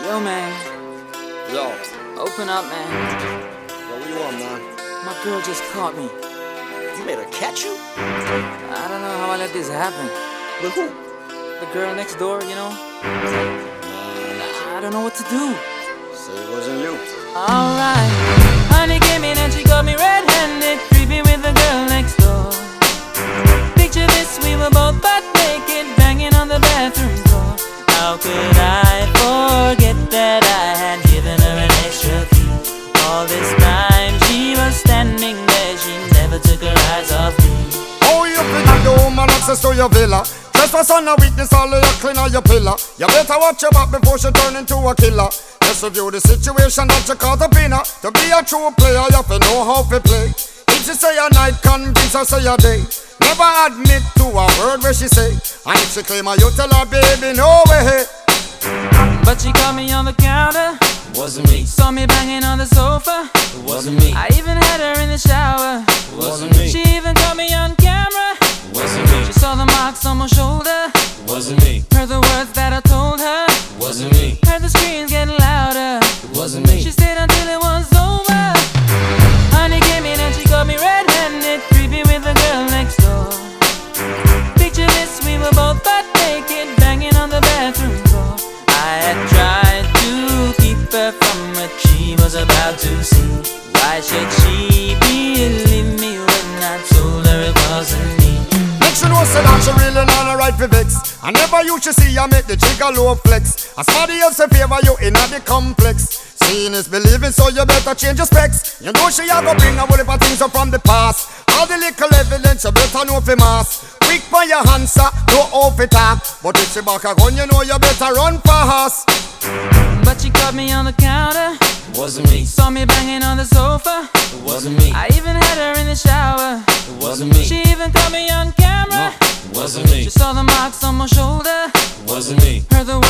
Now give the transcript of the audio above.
Yo, man. Yo. Open up, man. Yo, what you want, man? My girl just caught me. You made her catch you? I don't know how I let this happen. With who? The girl next door, you know? I don't know what to do. Say it wasn't you. Alright. Honey came in and she got me red-handed, creepy with the girl next door. Picture this, we were both butt naked, banging on the bathroom floor. How could I forget that I had given her an extra key? All this time she was standing there, she never took her eyes off me. Oh, you deny the woman access to your villa. Trespass on a weakness, all of your clean on your pillar. You better watch your back before she turn into a killer. Just review the situation that you caught up in her. To be a true player, you have to know how to play. If she say a night, convince her say a day. Never admit to a word where she say. And if she claim her, you tell her, baby, no way. But she caught me on the counter. Wasn't me. Saw me banging on the sofa. Wasn't me. I even had her in the shower. Wasn't me. She even caught me on camera. Wasn't me. She saw the marks on my shoulder. Wasn't me. Heard the words that I told her. Wasn't me. Heard the screams getting louder. Wasn't me. She stayed until it was over. Honey came in and she got me red-handed, creepy with the girl next door. Picture this, we were both butt naked, banging on the bathroom floor. I had tried to keep her from what she was about to see. Why should she believe me when I told her it wasn't me? Make she know say that she really not a right for vex. I never used to see her make the jigger low flex. As somebody else in favor you in the complex. Seeing is believing, so you better change your specs. You know she a go bring a whole heap of things up from the past. All the little evidence you better know for mass. Quick for your answer, no off it up. But if she back a gun, you know you better run fast. But she caught me on the counter. Wasn't me. Saw me banging on the sofa. Wasn't me. I even had her in the shower. Wasn't me. She even caught me on camera. Wasn't me. She saw the marks on my shoulder. Wasn't me. Heard the